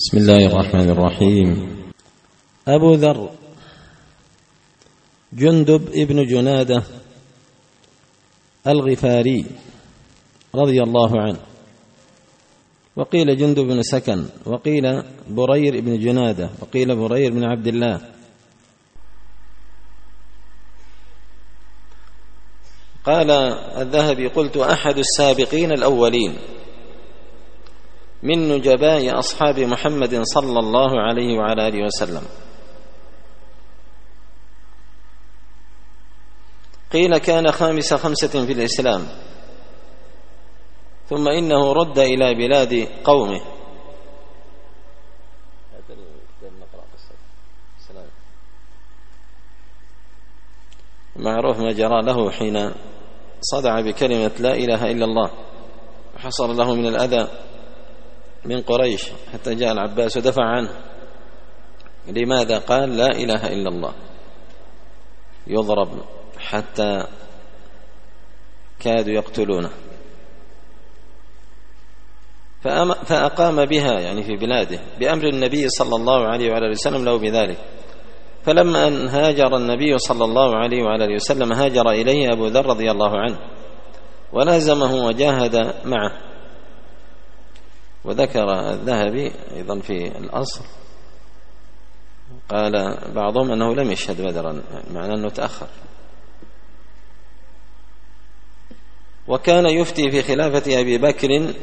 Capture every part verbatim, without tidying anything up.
بسم الله الرحمن الرحيم. أبو ذر جندب ابن جنادة الغفاري رضي الله عنه، وقيل جندب بن سكن، وقيل برير بن جنادة، وقيل برير بن عبد الله. قال الذهبي: قلت أحد السابقين الأولين من نجباء أصحاب محمد صلى الله عليه وعلى آله وسلم. قيل كان خامس خمسة في الإسلام، ثم إنه رد إلى بلاد قومه. معروف ما جرى له حين صدع بكلمة لا إله إلا الله، وحصل له من الأذى من قريش حتى جاء العباس ودفع عنه. لماذا؟ قال لا إله إلا الله، يضرب حتى كادوا يقتلونه، فأقام بها يعني في بلاده بأمر النبي صلى الله عليه وعلى وسلم له بذلك. فلما أن هاجر النبي صلى الله عليه وعلى وسلم هاجر إليه أبو ذر رضي الله عنه ولازمه وجاهد معه. وذكر الذهبي أيضا في الأصل، قال بعضهم أنه لم يشهد بدرا، معنى أنه تأخر. وكان يفتي في خلافة أبي بكر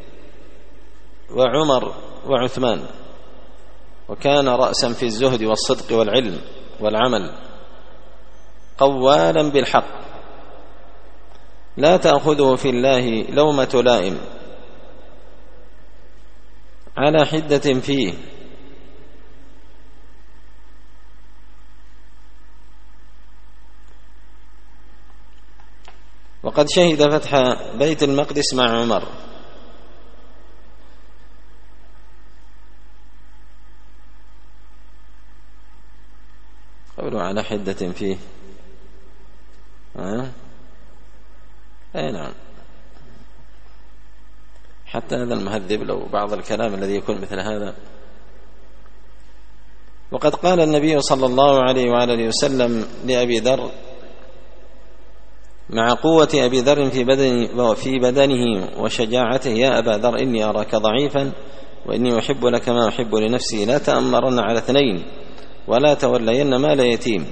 وعمر وعثمان، وكان رأسا في الزهد والصدق والعلم والعمل، قوالا بالحق، لا تأخذه في الله لومة لائم، على حدة فيه، وقد شهد فتح بيت المقدس مع عمر. قولوا على حدة فيه، أه؟ أي نعم، حتى هذا المهذب لو بعض الكلام الذي يكون مثل هذا. وقد قال النبي صلى الله عليه وآله وسلم لأبي ذر مع قوة أبي ذر في بدن في بدنه وشجاعته: يا أبا ذر إني أراك ضعيفا وإني أحب لك ما أحب لنفسي، لا تأمرن على اثنين ولا تولين مال يتيم.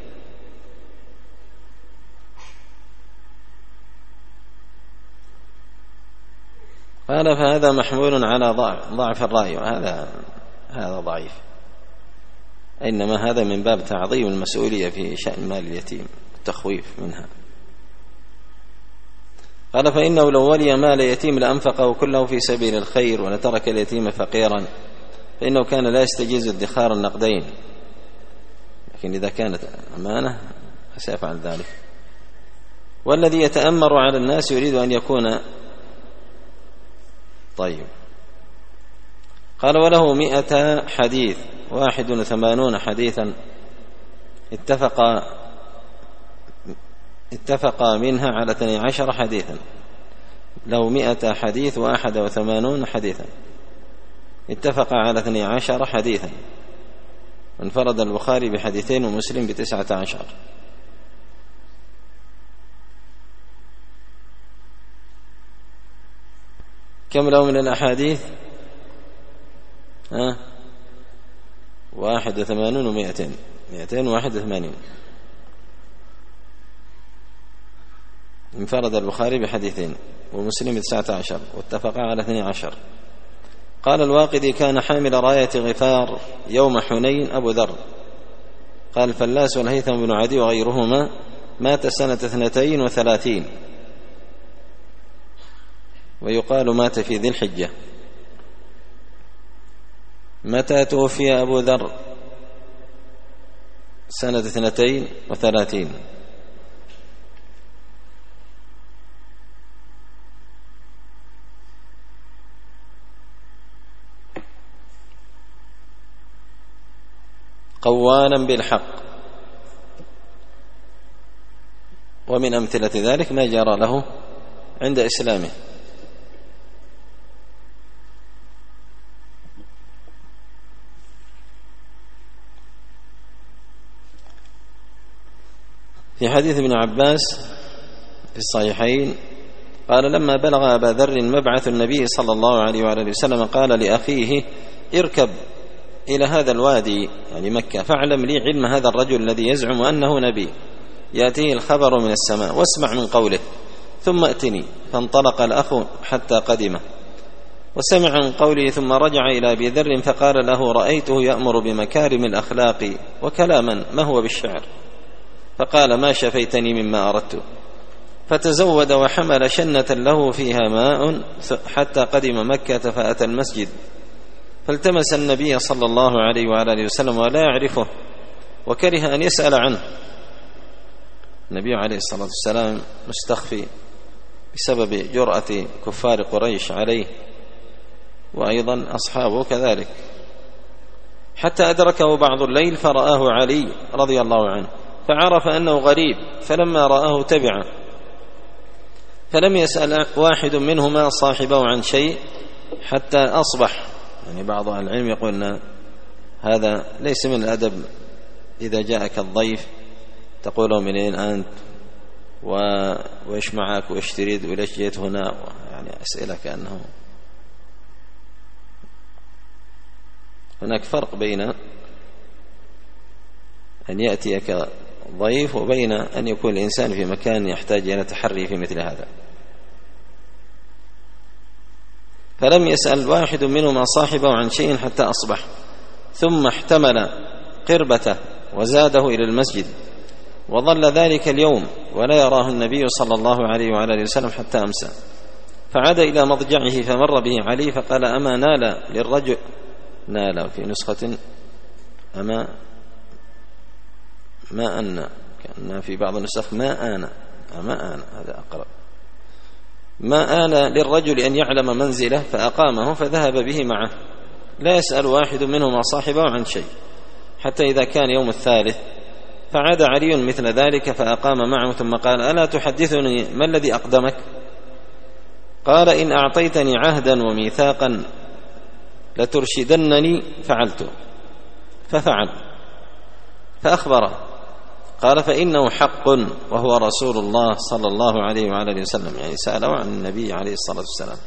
قال: فهذا محمول على ضعف الرأي، وهذا هذا ضعيف، إنما هذا من باب تعظيم المسؤولية في شأن مال اليتيم، التخويف منها. قال: فإنه لو ولي مال يتيم لأنفقه كله في سبيل الخير ولترك اليتيم فقيرا، فإنه كان لا يستجيز ادخار النقدين، لكن إذا كانت أمانة فسيفعل ذلك. والذي يتأمر على الناس يريد أن يكون طيب. قال: وله مئة حديث، واحد وثمانون حديثا اتفق اتفق منها على اثني عشر حديثا. له مئة حديث واحد وثمانون حديثا، اتفق على اثني عشر حديثا، انفرد البخاري بحديثين ومسلم بتسعة عشر. كم له من الأحاديث؟ ها؟ واحد وثمانون ومئتين، مئتين وواحد وثمانين. انفرد البخاري بحديثين ومسلم بتسعة عشر، واتفقا على اثني عشر. قال الواقدي: كان حامل راية غفار يوم حنين أبو ذر. قال الفلاس والهيثم بن عدي وغيرهما مات سنة اثنتين وثلاثين، ويقال مات في ذي الحجة. متى توفي أبو ذر؟ سنة اثنتين وثلاثين. قوالا بالحق. ومن أمثلة ذلك ما جرى له عند إسلامه. في حديث ابن عباس في الصحيحين قال لما بلغ أبا ذر مبعث النبي صلى الله عليه وآله وسلم قال لأخيه اركب إلى هذا الوادي يعني مكة فاعلم لي علم هذا الرجل الذي يزعم أنه نبي يأتيه الخبر من السماء واسمع من قوله ثم ائتني. فانطلق الأخ حتى قدمه وسمع من قوله ثم رجع إلى أبي ذر فقال له رأيته يأمر بمكارم الأخلاق وكلاما ما هو بالشعر، فقال ما شفيتني مما أردت، فتزود وحمل شنة له فيها ماء حتى قدم مكة فأتى المسجد فالتمس النبي صلى الله عليه وآله وسلم ولا يعرفه وكره أن يسأل عنه. النبي عليه الصلاة والسلام مستخفي بسبب جرأة كفار قريش عليه وأيضا أصحابه كذلك، حتى أدركه بعض الليل فرآه علي رضي الله عنه فعرف أنه غريب، فلما رآه تبعه فلم يسأل واحد منهما صاحبه عن شيء حتى أصبح. يعني بعض أهل العلم يقول هذا ليس من الأدب إذا جاءك الضيف تقول له من أين أنت وإيش معك وإيش تريد وليش جيت هنا، يعني أسئلة كأنه هناك فرق بين أن يأتيك ضيف وبين أن يكون الإنسان في مكان يحتاج إلى تحري في مثل هذا. فلم يسأل واحد منهما صاحبه عن شيء حتى أصبح، ثم احتمل قربته وزاده إلى المسجد وظل ذلك اليوم ولا يراه النبي صلى الله عليه وعلى وسلم حتى أمسى، فعاد إلى مضجعه فمر به علي فقال أما نال للرجل، نال في نسخة أما ما أن، كأن في بعض النسخ ما آن، أما آن هذا أقرب، ما آن للرجل أن يعلم منزله فأقامه فذهب به معه لا يسأل واحد منهما صاحبه عن شيء، حتى إذا كان يوم الثالث فعاد علي مثل ذلك فأقام معه ثم قال ألا تحدثني ما الذي أقدمك؟ قال إن أعطيتني عهدا وميثاقا لترشدنني فعلت، ففعل فأخبره قال فإنه حق وهو رسول الله صلى الله عليه وعلى وسلم، يعني سأله عن النبي عليه الصلاة والسلام.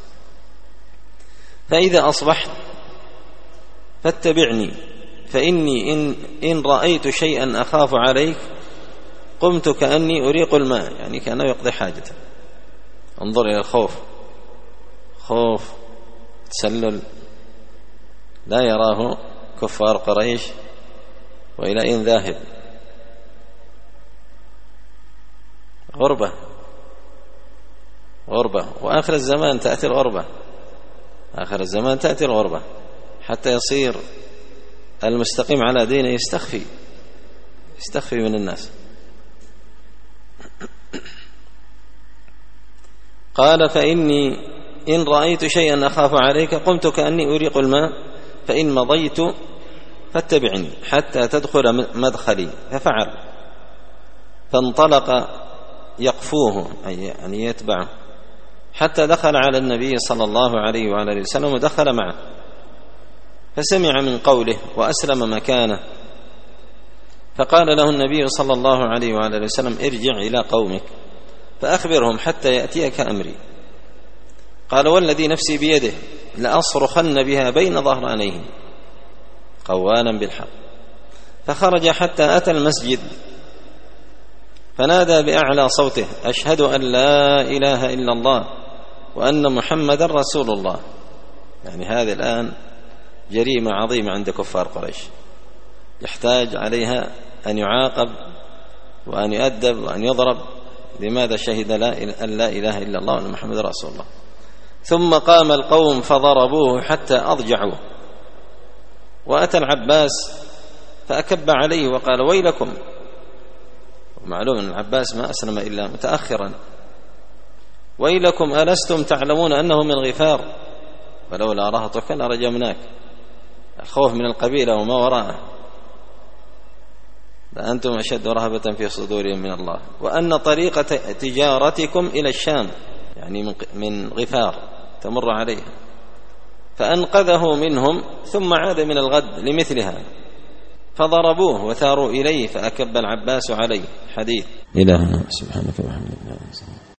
فإذا أصبحت فاتبعني فإني إن, إن رأيت شيئا أخاف عليك قمت كأني أريق الماء، يعني كأنه يقضي حاجته. انظر إلى الخوف، خوف تسلل لا يراه كفار قريش وإلى أين ذاهب، غربة غربة وآخر الزمان تأتي الغربة، آخر الزمان تأتي الغربة حتى يصير المستقيم على دينه يستخفي يستخفي من الناس. قال فإني إن رأيت شيئا أخاف عليك قمت كأني أريق الماء فإن مضيت فاتبعني حتى تدخل مدخلي، ففعل فانطلق يقفوه أي يعني يتبعه حتى دخل على النبي صلى الله عليه وعلى وسلم ودخل معه فسمع من قوله وأسلم مكانه، فقال له النبي صلى الله عليه وعلى وسلم ارجع إلى قومك فأخبرهم حتى يأتيك أمري. قال والذي نفسي بيده لأصرخن بها بين ظهرانيهم قوالا بالحق. فخرج حتى أتى المسجد فنادى بأعلى صوته أشهد أن لا إله إلا الله وأن محمد رسول الله. يعني هذه الآن جريمة عظيمة عند كفار قريش يحتاج عليها أن يعاقب وأن يؤدب وأن يضرب. لماذا شهد أن لا إله إلا الله وأن محمد رسول الله؟ ثم قام القوم فضربوه حتى أضجعوه، وأتى العباس فأكب عليه وقال ويلكم. ومعلوم أن العباس ما أسلم إلا متأخرا. ويلكم ألستم تعلمون أنه من غفار ولولا رهطك لرجمناك. الخوف من القبيلة وما وراءه، لأنتم أشد رهبة في صدورهم من الله. وأن طريقة تجارتكم إلى الشام يعني من غفار تمر عليها، فأنقذه منهم ثم عاد من الغد لمثلها. فضربوه وثاروا إليه فأكب العباس عليه. حديث. إلهنا سبحانك وبحمدك.